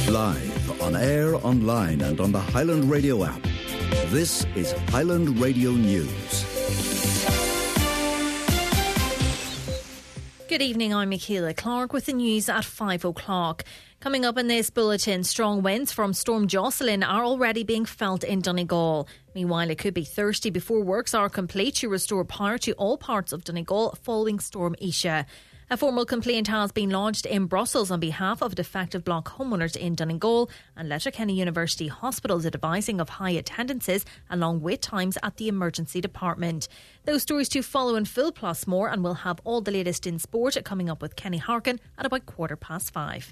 Live, on air, online and on the Highland Radio app. This is Highland Radio News. Good evening, I'm Michaela Clark with the news at 5 o'clock. Coming up in this bulletin, strong winds from Storm Jocelyn are already being felt in Donegal. Meanwhile, it could be Thursday before works are complete to restore power to all parts of Donegal following Storm Isha. A formal complaint has been lodged in Brussels on behalf of defective block homeowners in Donegal, and Letterkenny University Hospital is advising of high attendances and long wait times at the emergency department. Those stories to follow in full plus more, and we'll have all the latest in sport coming up with Kenny Harkin at about 5:15.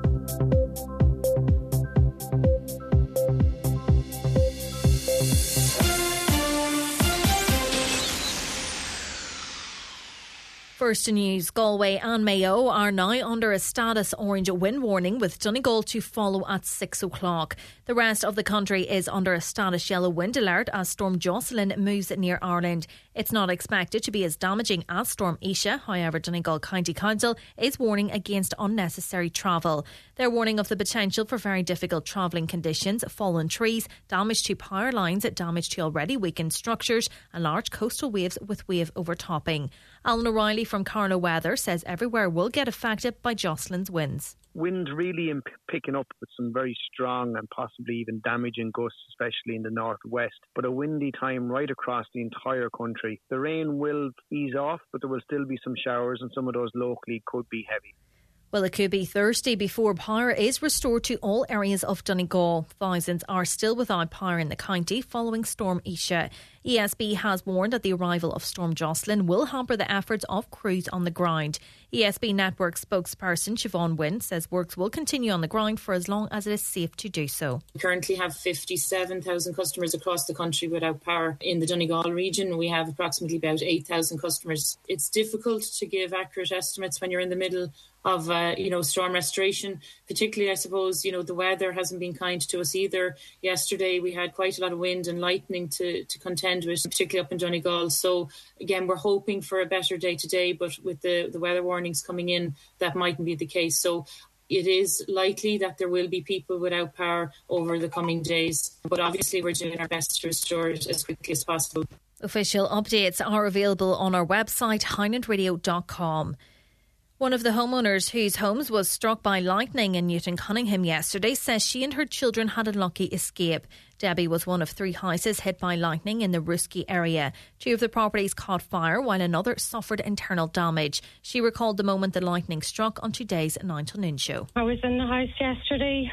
First news, Galway and Mayo are now under a status orange wind warning, with Donegal to follow at 6 o'clock. The rest of the country is under a status yellow wind alert as Storm Jocelyn moves near Ireland. It's not expected to be as damaging as Storm Isha. However, Donegal County Council is warning against unnecessary travel. They're warning of the potential for very difficult travelling conditions, fallen trees, damage to power lines, damage to already weakened structures and large coastal waves with wave overtopping. Alan O'Reilly from Carlow Weather says everywhere will get affected by Jocelyn's winds. Wind really picking up with some very strong and possibly even damaging gusts, especially in the northwest. But a windy time right across the entire country. The rain will ease off, but there will still be some showers, and some of those locally could be heavy. Well, it could be Thursday before power is restored to all areas of Donegal. Thousands are still without power in the county following Storm Isha. ESB has warned that the arrival of Storm Jocelyn will hamper the efforts of crews on the ground. ESB Network spokesperson Siobhan Wynne says works will continue on the ground for as long as it is safe to do so. We currently have 57,000 customers across the country without power. In the Donegal region, we have approximately about 8,000 customers. It's difficult to give accurate estimates when you're in the middle of, storm restoration. Particularly, I suppose, the weather hasn't been kind to us either. Yesterday, we had quite a lot of wind and lightning to contend with, particularly up in Donegal. So, again, we're hoping for a better day today, but with the weather warnings coming in, that mightn't be the case. So it is likely that there will be people without power over the coming days. But obviously, we're doing our best to restore it as quickly as possible. Official updates are available on our website, highlandradio.com. One of the homeowners whose homes was struck by lightning in Newton Cunningham yesterday says she and her children had a lucky escape. Debbie was one of 3 houses hit by lightning in the Ruski area. 2 of the properties caught fire while another suffered internal damage. She recalled the moment the lightning struck on today's 9 to noon show. I was in the house yesterday.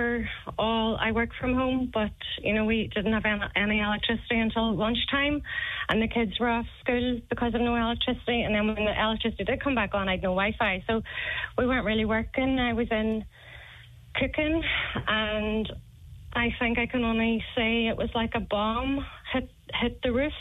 I work from home, but we didn't have any electricity until lunchtime, and the kids were off school because of no electricity. And then when the electricity did come back on, I had no Wi-Fi, so we weren't really working. I was in cooking, and I think I can only say it was like a bomb hit the roof,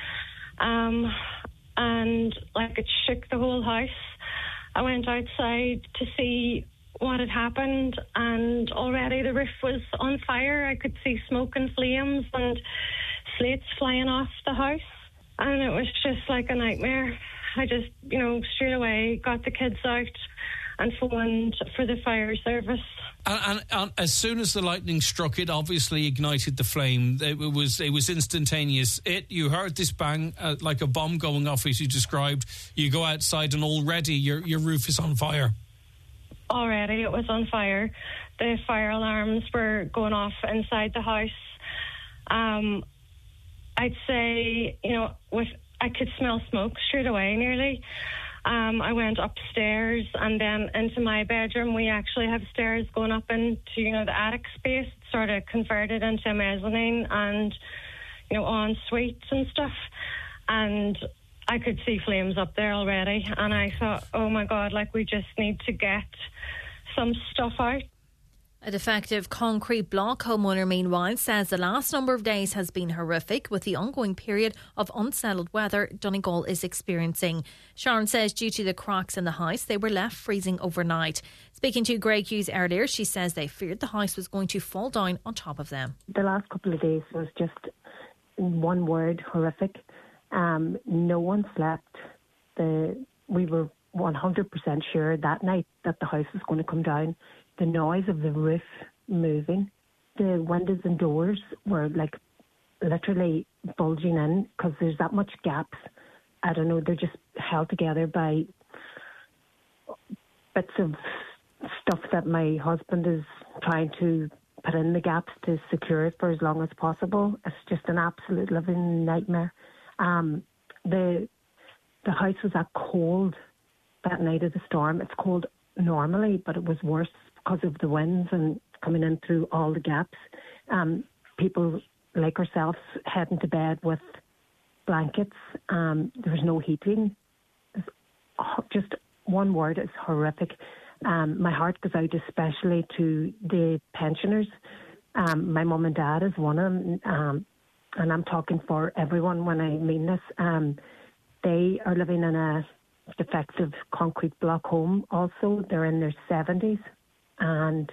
and like it shook the whole house. I went outside to see what had happened, and already the roof was on fire. I could see smoke and flames and slates flying off the house, and it was just like a nightmare. I just, straight away got the kids out and phoned for the fire service. And as soon as the lightning struck, it obviously ignited the flame. It was instantaneous. You heard this bang, like a bomb going off, as you described. You go outside and already your roof is on fire. Already it was on fire. The fire alarms were going off inside the house. I'd say, I could smell smoke straight away nearly. I went upstairs and then into my bedroom. We actually have stairs going up into, the attic space, sort of converted into a mezzanine and, en suites and stuff. And I could see flames up there already. And I thought, oh my God, we just need to get some stuff out. A defective concrete block homeowner, meanwhile, says the last number of days has been horrific with the ongoing period of unsettled weather Donegal is experiencing. Sharon says due to the cracks in the house, they were left freezing overnight. Speaking to Greg Hughes earlier, she says they feared the house was going to fall down on top of them. The last couple of days was just, in one word, horrific. No one slept. We were 100% sure that night that the house was going to come down. The noise of the roof moving. The windows and doors were like literally bulging in because there's that much gaps. I don't know, they're just held together by bits of stuff that my husband is trying to put in the gaps to secure it for as long as possible. It's just an absolute living nightmare. The house was that cold that night of the storm. It's cold normally, but it was worse because of the winds and coming in through all the gaps. People like ourselves heading to bed with blankets. There was no heating. Just one word, it's horrific. My heart goes out especially to the pensioners. My mum and dad is one of them, and I'm talking for everyone when I mean this. They are living in a defective concrete block home also. They're in their 70s, and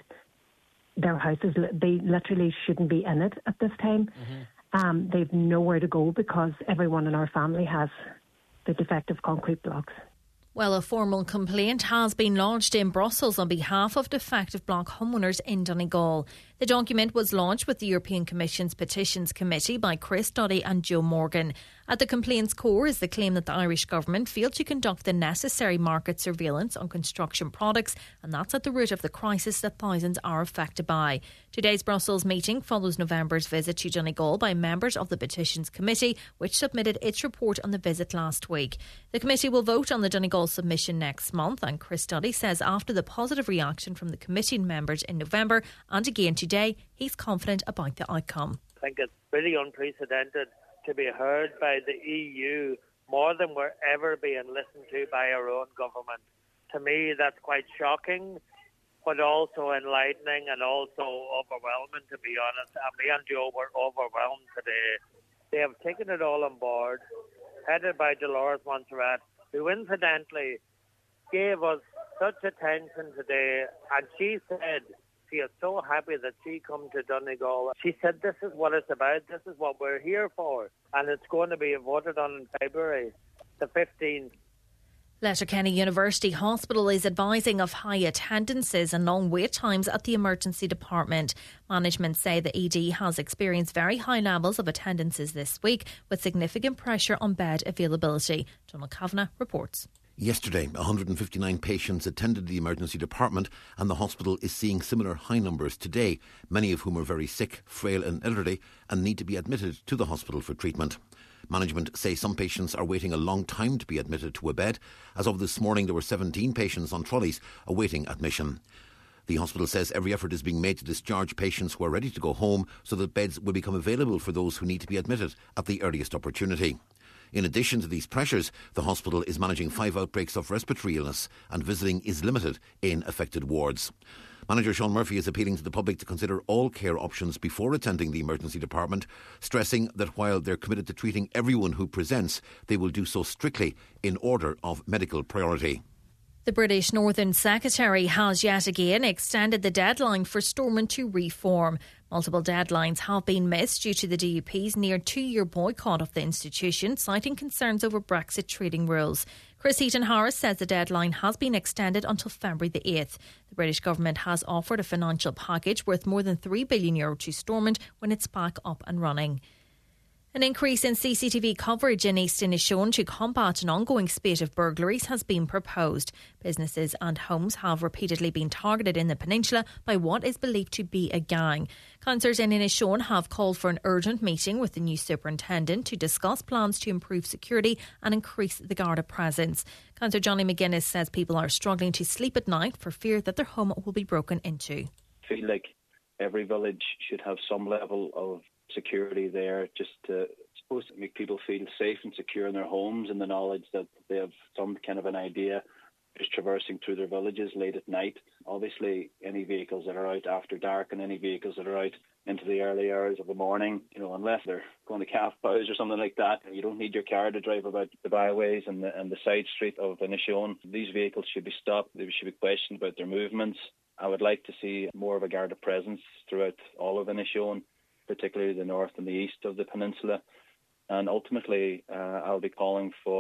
their houses, they literally shouldn't be in it at this time. Mm-hmm. They've nowhere to go because everyone in our family has the defective concrete blocks. Well, a formal complaint has been lodged in Brussels on behalf of defective block homeowners in Donegal. The document was launched with the European Commission's Petitions Committee by Chris Duddy and Joe Morgan. At the complaint's core is the claim that the Irish government failed to conduct the necessary market surveillance on construction products, and that's at the root of the crisis that thousands are affected by. Today's Brussels meeting follows November's visit to Donegal by members of the Petitions Committee, which submitted its report on the visit last week. The committee will vote on the Donegal submission next month, and Chris Duddy says after the positive reaction from the committee members in November and again today, he's confident about the outcome. I think it's really unprecedented to be heard by the EU more than we're ever being listened to by our own government. To me, that's quite shocking, but also enlightening and also overwhelming, to be honest. And me and Joe were overwhelmed today. They have taken it all on board, headed by Dolores Montserrat, who incidentally gave us such attention today, and she said she is so happy that she come to Donegal. She said this is what it's about, this is what we're here for, and it's going to be voted on in February the 15th. Letterkenny University Hospital is advising of high attendances and long wait times at the emergency department. Management say the ED has experienced very high levels of attendances this week, with significant pressure on bed availability. Donald Kavanagh reports. Yesterday, 159 patients attended the emergency department, and the hospital is seeing similar high numbers today, many of whom are very sick, frail and elderly and need to be admitted to the hospital for treatment. Management say some patients are waiting a long time to be admitted to a bed. As of this morning, there were 17 patients on trolleys awaiting admission. The hospital says every effort is being made to discharge patients who are ready to go home so that beds will become available for those who need to be admitted at the earliest opportunity. In addition to these pressures, the hospital is managing 5 outbreaks of respiratory illness, and visiting is limited in affected wards. Manager Sean Murphy is appealing to the public to consider all care options before attending the emergency department, stressing that while they're committed to treating everyone who presents, they will do so strictly in order of medical priority. The British Northern Secretary has yet again extended the deadline for Stormont to reform. Multiple deadlines have been missed due to the DUP's near 2-year boycott of the institution, citing concerns over Brexit trading rules. Chris Heaton-Harris says the deadline has been extended until February the 8th. The British government has offered a financial package worth more than €3 billion to Stormont when it's back up and running. An increase in CCTV coverage in East Inishowen to combat an ongoing spate of burglaries has been proposed. Businesses and homes have repeatedly been targeted in the peninsula by what is believed to be a gang. Councillors in Inishowen have called for an urgent meeting with the new superintendent to discuss plans to improve security and increase the Garda presence. Councillor Johnny McGuinness says people are struggling to sleep at night for fear that their home will be broken into. I feel like every village should have some level of security there, just to supposed to make people feel safe and secure in their homes, and the knowledge that they have some kind of an idea just traversing through their villages late at night. Obviously, any vehicles that are out after dark and any vehicles that are out into the early hours of the morning, unless they're going to calf bows or something like that, you don't need your car to drive about the byways and the side street of Inishowen. These vehicles should be stopped. They should be questioned about their movements. I would like to see more of a Garda presence throughout all of Inishowen, particularly the north and the east of the peninsula. And ultimately, I'll be calling for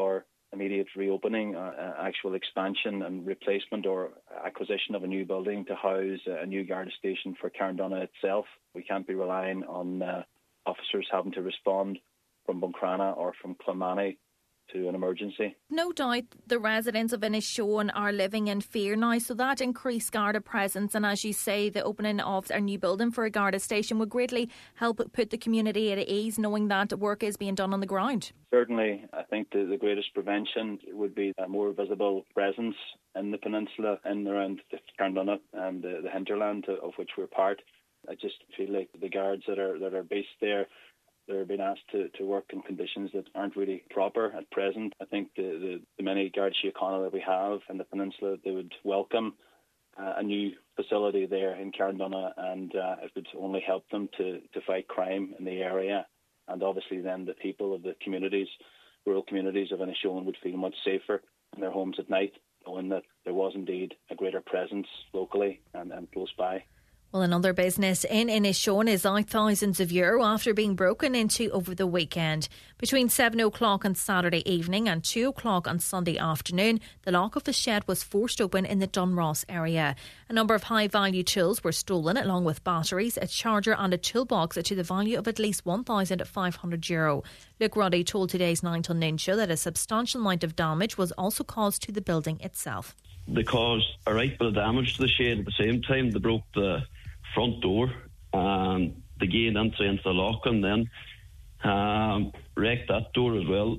immediate reopening, actual expansion and replacement or acquisition of a new building to house a new Garda station for Carndonagh itself. We can't be relying on officers having to respond from Buncrana or from Clonmany to an emergency. No doubt the residents of Inishowen are living in fear now, so that increased Garda presence and, as you say, the opening of a new building for a Garda station would greatly help put the community at ease, knowing that work is being done on the ground. Certainly, I think the greatest prevention would be a more visible presence in the peninsula and around Carndonagh and the hinterland of which we're part. I just feel like the guards that are based there, they're being asked to work in conditions that aren't really proper at present. I think the many Garda Síochána that we have in the peninsula, they would welcome a new facility there in Carndonagh, and it would only help them to fight crime in the area. And obviously then the people of the communities, rural communities of Inishowen, would feel much safer in their homes at night, knowing that there was indeed a greater presence locally and close by. Well, another business in Inishowen is out thousands of euro after being broken into over the weekend. Between 7 o'clock on Saturday evening and 2 o'clock on Sunday afternoon, the lock of the shed was forced open in the Dunross area. A number of high-value tools were stolen, along with batteries, a charger and a toolbox to the value of at least €1,500. Luke Ruddy told today's 9 till noon show that a substantial amount of damage was also caused to the building itself. They caused a right bit of damage to the shed. At the same time, they broke the front door and they gained entry into the lock, and then wrecked that door as well.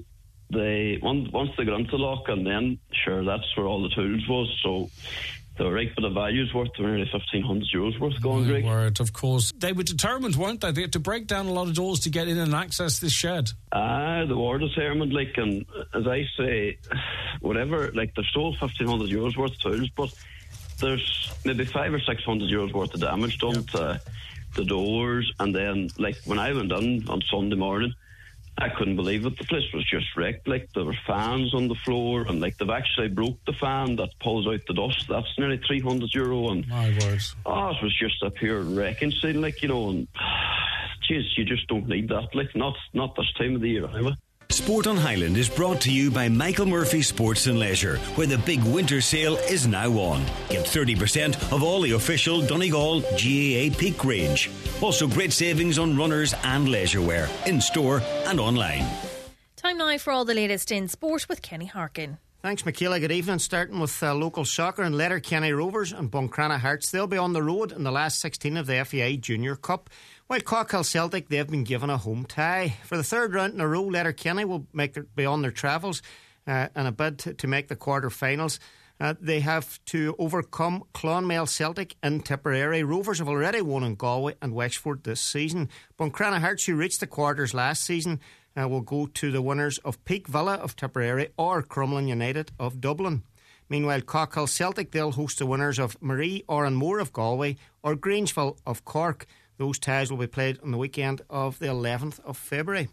Once they got into the lock, and then sure, that's where all the tools was. So the right bit of values worth nearly €1,500 worth gone, Greg. Word, of course. They were determined, weren't they? They had to break down a lot of doors to get in and access this shed. They were determined, and as I say, whatever, they stole €1,500 worth of tools, but there's maybe €500 or €600 worth of damage done to the doors. And then, when I went in on Sunday morning, I couldn't believe it. The place was just wrecked. There were fans on the floor, and they've actually broke the fan that pulls out the dust. That's nearly €300. And my words! Oh, it was just a pure wrecking scene, and geez, you just don't need that. Not this time of the year, anyway. Sport on Highland is brought to you by Michael Murphy Sports and Leisure, where the big winter sale is now on. Get 30% of all the official Donegal GAA Peak range. Also great savings on runners and leisure wear, in store and online. Time now for all the latest in sport with Kenny Harkin. Thanks, Michaela. Good evening. Starting with local soccer and Letterkenny Rovers and Buncrana Hearts. They'll be on the road in the last 16 of the FAI Junior Cup. While Cockhill Celtic, they've been given a home tie. For the third round in a row, Letterkenny will be on their travels in a bid to make the quarter-finals. They have to overcome Clonmel Celtic in Tipperary. Rovers have already won in Galway and Wexford this season. Buncrana Hearts, who reached the quarters last season, will go to the winners of Peak Villa of Tipperary or Crumlin United of Dublin. Meanwhile, Cockhill Celtic, they'll host the winners of Marie Oranmore of Galway or Grangeville of Cork. Those ties will be played on the weekend of the 11th of February.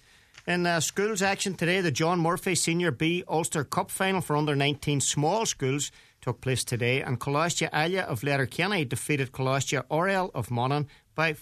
In schools action today, the John Murphy Senior B Ulster Cup final for under-19 small schools took place today, and Colostia Alia of Letterkenny defeated Colostia Oriel of Monaghan by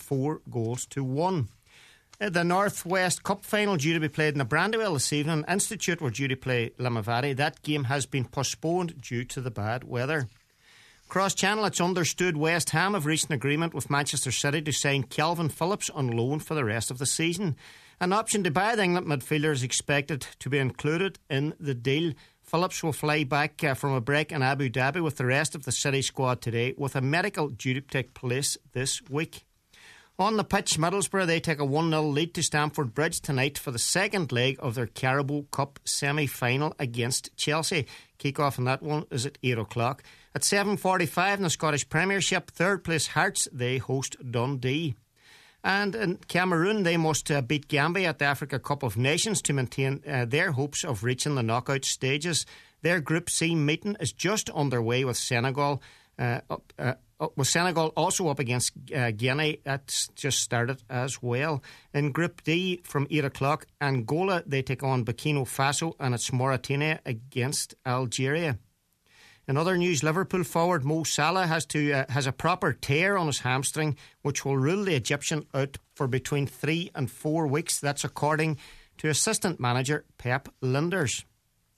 4-1. The North West Cup final due to be played in the Brandywell this evening. Institute were due to play Limavady. That game has been postponed due to the bad weather. Cross Channel, it's understood West Ham have reached an agreement with Manchester City to sign Calvin Phillips on loan for the rest of the season. An option to buy the England midfielder is expected to be included in the deal. Phillips will fly back from a break in Abu Dhabi with the rest of the City squad today, with a medical due to take place this week. On the pitch, Middlesbrough, they take a 1-0 lead to Stamford Bridge tonight for the second leg of their Carabao Cup semi-final against Chelsea. Kick-off on that one is at 8 o'clock. At 7:45 in the Scottish Premiership, third place Hearts, they host Dundee. And in Cameroon, they must beat Gambia at the Africa Cup of Nations to maintain their hopes of reaching the knockout stages. Their Group C meeting is just underway with Senegal. With Senegal also up against Guinea, that's just started as well. In Group D from 8 o'clock, Angola, they take on Burkina Faso, and it's Mauritania against Algeria. In other news, Liverpool forward Mo Salah has a proper tear on his hamstring, which will rule the Egyptian out for between 3 and 4 weeks. That's according to assistant manager Pep Linders.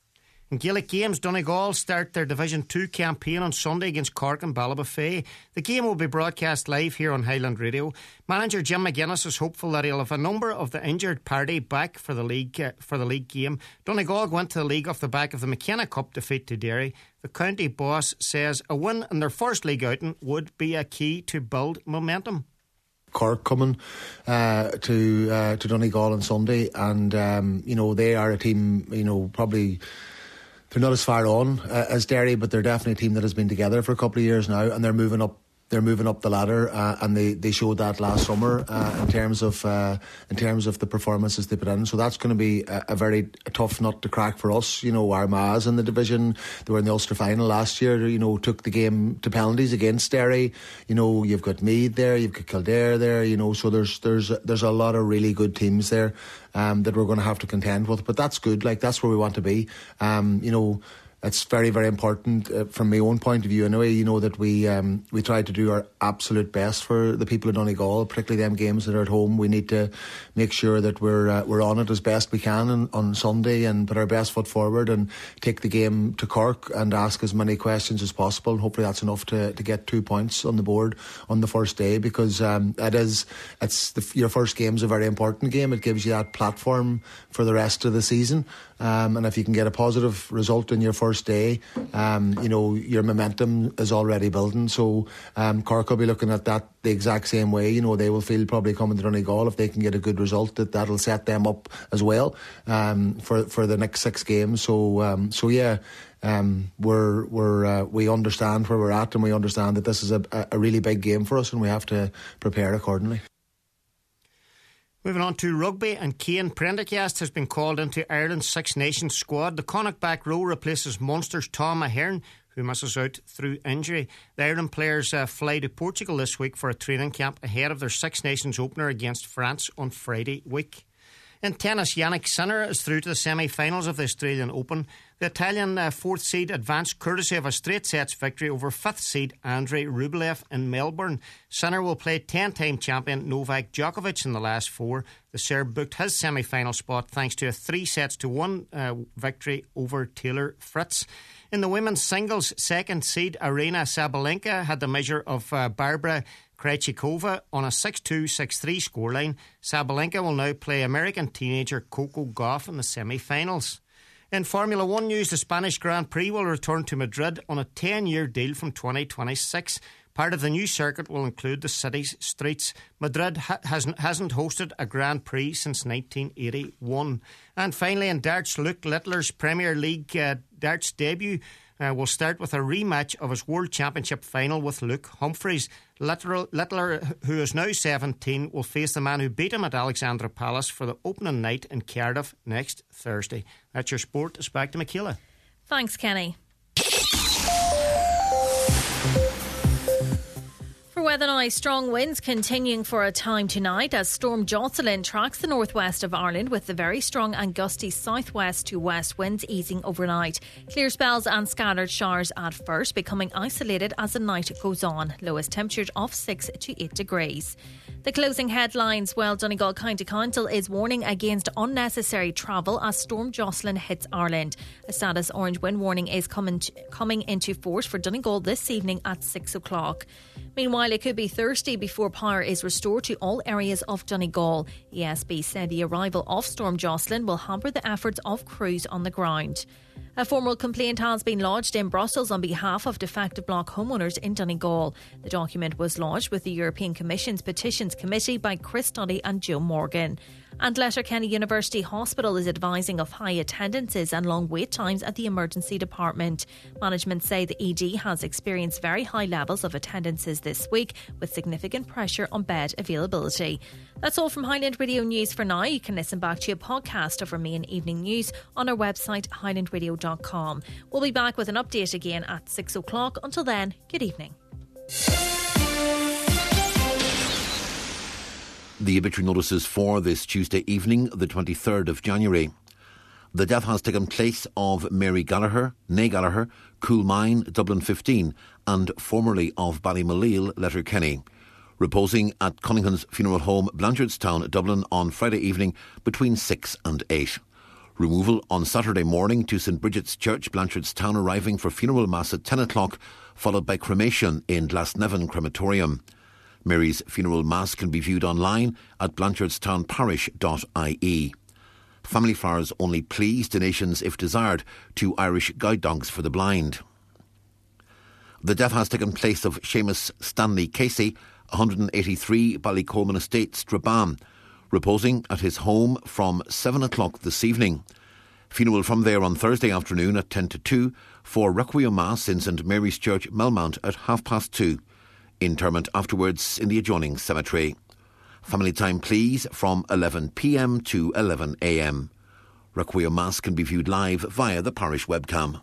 In Gaelic games, Donegal start their Division 2 campaign on Sunday against Cork and Ballybofey. The game will be broadcast live here on Highland Radio. Manager Jim McGuinness is hopeful that he'll have a number of the injured party back for the league game. Donegal went to the league off the back of the McKenna Cup defeat to Derry. The county boss says a win in their first league outing would be a key to build momentum. Cork coming to Donegal on Sunday, and they are a team, probably they're not as far on as Derry, but they're definitely a team that has been together for a couple of years now, and they're moving up the ladder, and they showed that last summer in terms of the performances they put in. So that's going to be a very tough nut to crack for us. Armagh in the division, they were in the Ulster final last year. Took the game to penalties against Derry. You've got Meath there, you've got Kildare there. So there's a lot of really good teams there that we're going to have to contend with. But that's good. That's where we want to be. It's very, very important from my own point of view anyway, that we try to do our absolute best for the people of Donegal, particularly them games that are at home. We need to make sure that we're on it as best we can on Sunday and put our best foot forward and take the game to Cork and ask as many questions as possible. And hopefully that's enough to get 2 points on the board on the first day, because your first game is a very important game. It gives you that platform for the rest of the season. And if you can get a positive result in your first day, your momentum is already building. So Cork will be looking at that the exact same way. They will feel probably coming to Donegal, if they can get a good result, that'll set them up as well for the next 6 games. We understand where we're at, and we understand that this is a really big game for us, and we have to prepare accordingly. Moving on to rugby, and Cian Prendergast has been called into Ireland's Six Nations squad. The Connacht back row replaces Munster's Tom Ahern, who misses out through injury. The Ireland players fly to Portugal this week for a training camp ahead of their Six Nations opener against France on Friday week. In tennis, Yannick Sinner is through to the semi-finals of the Australian Open. The Italian 4th seed advanced courtesy of a straight sets victory over 5th seed Andrei Rublev in Melbourne. Sinner will play 10-time champion Novak Djokovic in the last 4. The Serb booked his semi-final spot thanks to a 3-1 victory over Taylor Fritz. In the women's singles, 2nd seed Aryna Sabalenka had the measure of Barbara Krejcikova on a 6-2, 6-3 scoreline. Sabalenka will now play American teenager Coco Gauff in the semi-finals. In Formula 1 news, the Spanish Grand Prix will return to Madrid on a 10-year deal from 2026. Part of the new circuit will include the city's streets. Madrid hasn't hosted a Grand Prix since 1981. And finally, in darts, Luke Littler's Premier League darts debut will start with a rematch of his World Championship final with Luke Humphreys. Littler, who is now 17, will face the man who beat him at Alexandra Palace for the opening night in Cardiff next Thursday. That's your sport. It's back to Michaela. Thanks, Kenny. For weather now, strong winds continuing for a time tonight as Storm Jocelyn tracks the northwest of Ireland with the very strong and gusty southwest to west winds easing overnight. Clear spells and scattered showers at first, becoming isolated as the night goes on. Lowest temperatures of 6 to 8 degrees. The closing headlines. Well, Donegal County Council is warning against unnecessary travel as Storm Jocelyn hits Ireland. A status orange wind warning is coming into force for Donegal this evening at 6 o'clock. Meanwhile, it could be Thursday before power is restored to all areas of Donegal. ESB said the arrival of Storm Jocelyn will hamper the efforts of crews on the ground. A formal complaint has been lodged in Brussels on behalf of defective block homeowners in Donegal. The document was lodged with the European Commission's Petitions Committee by Chris Duddy and Joe Morgan. And Letterkenny University Hospital is advising of high attendances and long wait times at the emergency department. Management say the ED has experienced very high levels of attendances this week, with significant pressure on bed availability. That's all from Highland Radio News for now. You can listen back to a podcast of our main evening news on our website highlandradio.com. We'll be back with an update again at 6 o'clock. Until then, good evening. The obituary notices for this Tuesday evening, the 23rd of January. The death has taken place of Mary Gallagher, née Gallagher, Coolmine, Dublin 15, and formerly of Ballymaleal, Letterkenny, reposing at Cunningham's funeral home, Blanchardstown, Dublin, on Friday evening between 6 and 8. Removal on Saturday morning to St Bridget's Church, Blanchardstown, arriving for funeral mass at 10 o'clock, followed by cremation in Glasnevin Crematorium. Mary's funeral mass can be viewed online at blanchardstownparish.ie. Family flowers only, please. Donations, if desired, to Irish Guide Dogs for the Blind. The death has taken place of Seamus Stanley Casey, 183 Ballycoleman Estate, Strabane, reposing at his home from 7 o'clock this evening. Funeral from there on Thursday afternoon at 10 to 2 for Requiem Mass in St Mary's Church, Melmount at 2:30. Interment afterwards in the adjoining cemetery. Family time, please, from 11 p.m. to 11 a.m. Requiem Mass can be viewed live via the parish webcam.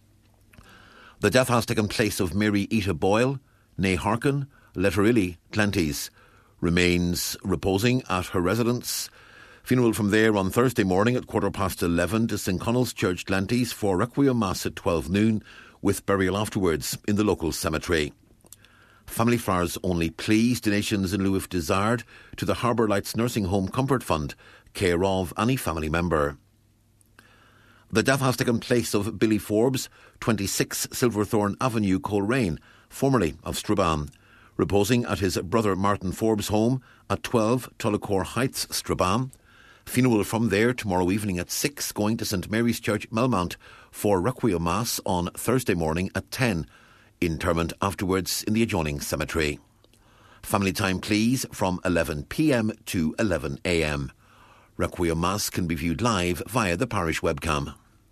The death has taken place of Mary Ita Boyle, née Harkin, Letterilly, Glenties. Remains reposing at her residence. Funeral from there on Thursday morning at 11:15 to St Connell's Church, Glenties, for Requiem Mass at 12 noon, with burial afterwards in the local cemetery. Family flowers only, please. Donations in lieu if desired to the Harbour Lights Nursing Home Comfort Fund, care of any family member. The death has taken place of Billy Forbes, 26 Silverthorn Avenue, Coleraine, formerly of Strabane, reposing at his brother Martin Forbes' home at 12 Tullicore Heights, Strabane. Funeral from there tomorrow evening at 6, going to St Mary's Church, Melmount, for Requiem Mass on Thursday morning at 10. Interment afterwards in the adjoining cemetery. Family time, please, from 11 p.m. to 11 a.m. Requiem Mass can be viewed live via the parish webcam.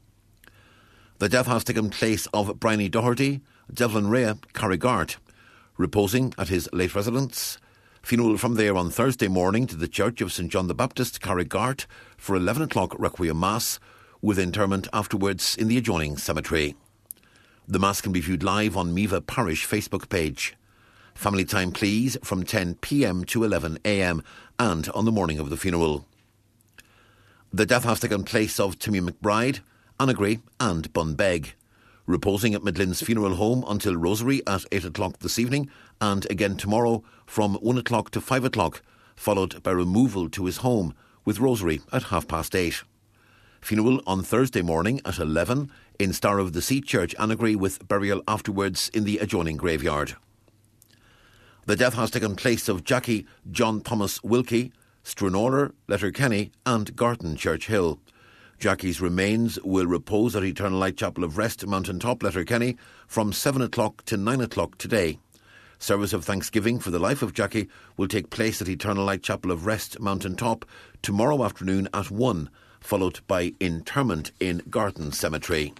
The death has taken place of Bryony Doherty, Devlin Rea, Carrigart, reposing at his late residence. Funeral from there on Thursday morning to the Church of St John the Baptist, Carrigart, for 11 o'clock Requiem Mass, with interment afterwards in the adjoining cemetery. The Mass can be viewed live on Miva Parish Facebook page. Family time, please, from 10 p.m. to 11 a.m. and on the morning of the funeral. The death has taken place of Timmy McBride, Annagry and Bunbeg, reposing at Midland's Funeral Home until Rosary at 8 o'clock this evening, and again tomorrow from 1 o'clock to 5 o'clock, followed by removal to his home with Rosary at 8:30. Funeral on Thursday morning at 11 in Star of the Sea Church, Annagry, with burial afterwards in the adjoining graveyard. The death has taken place of Jackie John Thomas Wilkie, Stranora, Letterkenny and Garton Church Hill. Jackie's remains will repose at Eternal Light Chapel of Rest, Mountain Top, Letterkenny, from 7 o'clock to 9 o'clock today. Service of thanksgiving for the life of Jackie will take place at Eternal Light Chapel of Rest, Mountain Top, tomorrow afternoon at 1, followed by interment in Garton Cemetery.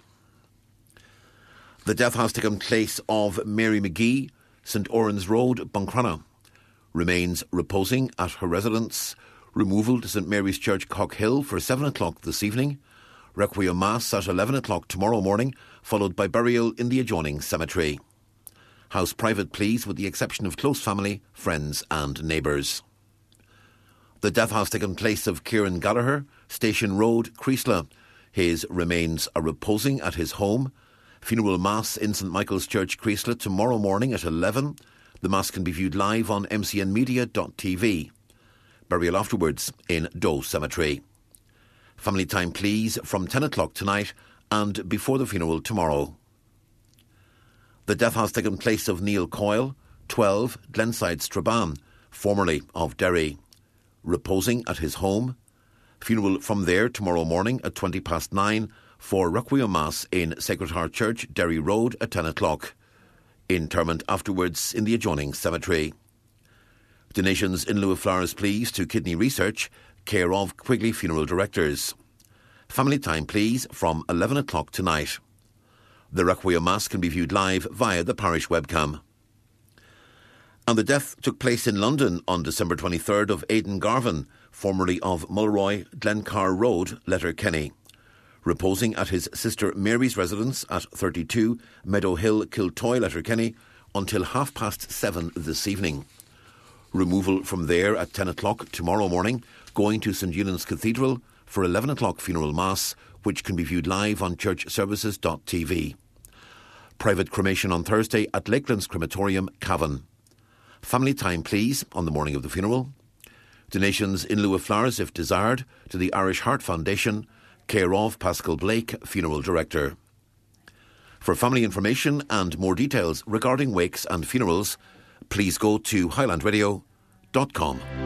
The death has taken place of Mary McGee, St Oran's Road, Buncrana. Remains reposing at her residence. Removal to St Mary's Church, Cockhill, for 7 o'clock this evening. Requiem Mass at 11 o'clock tomorrow morning, followed by burial in the adjoining cemetery. House private, please, with the exception of close family, friends and neighbours. The death has taken place of Kieran Gallagher, Station Road, Creasla. His remains are reposing at his home. Funeral Mass in St Michael's Church, Creasla, tomorrow morning at 11. The Mass can be viewed live on mcnmedia.tv. Burial afterwards in Doe Cemetery. Family time, please, from 10 o'clock tonight and before the funeral tomorrow. The death has taken place of Neil Coyle, 12 Glenside, Strabane, formerly of Derry, reposing at his home. Funeral from there tomorrow morning at 9:20 for Requiem Mass in Sacred Heart Church, Derry Road, at 10 o'clock. Interment afterwards in the adjoining cemetery. Donations in lieu of flowers, please, to Kidney Research, care of Quigley Funeral Directors. Family time, please, from 11 o'clock tonight. The Requiem Mass can be viewed live via the parish webcam. And the death took place in London on December 23rd of Aidan Garvin, formerly of Mulroy, Glencar Road, Letterkenny, reposing at his sister Mary's residence at 32 Meadow Hill, Kiltoy, Letterkenny, until 7:30 this evening. Removal from there at 10 o'clock tomorrow morning, going to St Eunan's Cathedral for 11 o'clock funeral mass, which can be viewed live on churchservices.tv. Private cremation on Thursday at Lakelands Crematorium, Cavan. Family time, please, on the morning of the funeral. Donations in lieu of flowers, if desired, to the Irish Heart Foundation, care of Pascal Blake, Funeral Director. For family information and more details regarding wakes and funerals, please go to highlandradio.com.